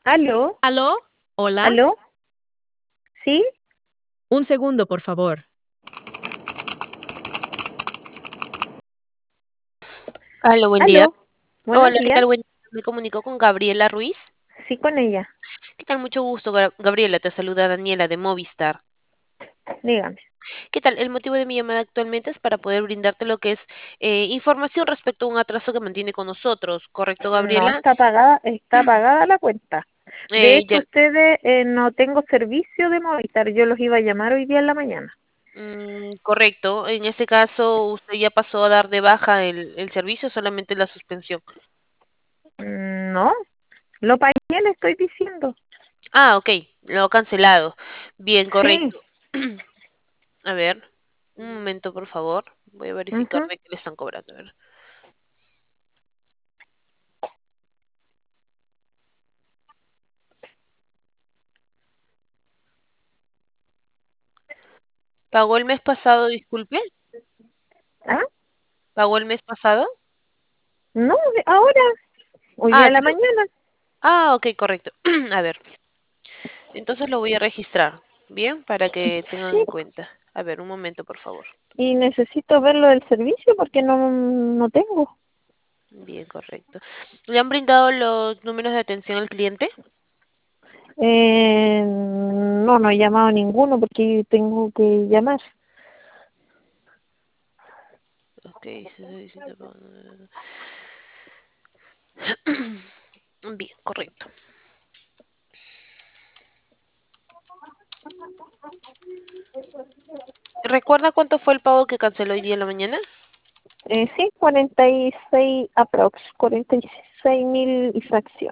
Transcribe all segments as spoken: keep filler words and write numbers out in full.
¿Aló? ¿Aló? ¿Hola? ¿Aló? ¿Sí? Un segundo, por favor. Hola, buen día. ¿Aló? Buenos Hola, ¿qué días. tal? Buen día. Me comunico con Gabriela Ruiz. Sí, con ella. ¿Qué tal? Mucho gusto, Gra- Gabriela. Te saluda Daniela de Movistar. Dígame. ¿Qué tal? El motivo de mi llamada actualmente es para poder brindarte lo que es eh, información respecto a un atraso que mantiene con nosotros, ¿correcto, No, Gabriela? está pagada, está pagada la cuenta. De Eh, hecho, ya- ustedes eh, no tengo servicio de Movistar. Yo los iba a llamar hoy día en la mañana. mm, correcto. En ese caso, usted ya pasó a dar de baja el, el servicio, solamente la suspensión. Mm, No, lo pagué, le estoy diciendo. Ah, ok. Lo ha cancelado. Bien, Sí. correcto. A ver, un momento, por favor. Voy a verificar Ujú. de qué le están cobrando. A ver. ¿Pagó el mes pasado, disculpe? ¿Ah? ¿Pagó el mes pasado? No, de- ahora, hoy día Ah, en la sí lo- mañana. ah, ok, correcto. A ver, entonces lo voy a registrar, ¿bien? Para que tengan Sí. en cuenta. A ver, un momento, por favor. Y necesito ver lo del servicio porque no, no tengo. Bien, correcto. ¿Le han brindado los números de atención al cliente? Eh, no, no he llamado a ninguno porque tengo que llamar. Ok, sí, sí, sí, te pago. Bien, correcto. ¿Recuerda cuánto fue el pago que canceló hoy día en la mañana? Eh, sí, cuarenta y seis aprox, cuarenta y seis mil y fracción.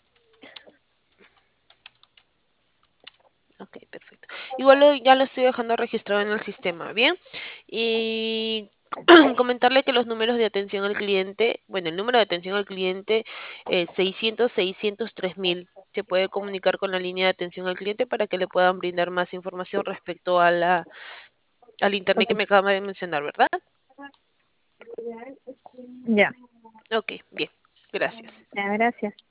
Ok, perfecto. Igual lo- ya lo estoy dejando registrado en el sistema, ¿bien? Y comentarle que los números de atención al cliente, bueno, el número de atención al cliente es seiscientos, seiscientos, tres mil. Se puede comunicar con la línea de atención al cliente para que le puedan brindar más información respecto a la, al internet Ok, que me acaba de mencionar, ¿verdad? ya, Ok, bien. Gracias. ya, gracias.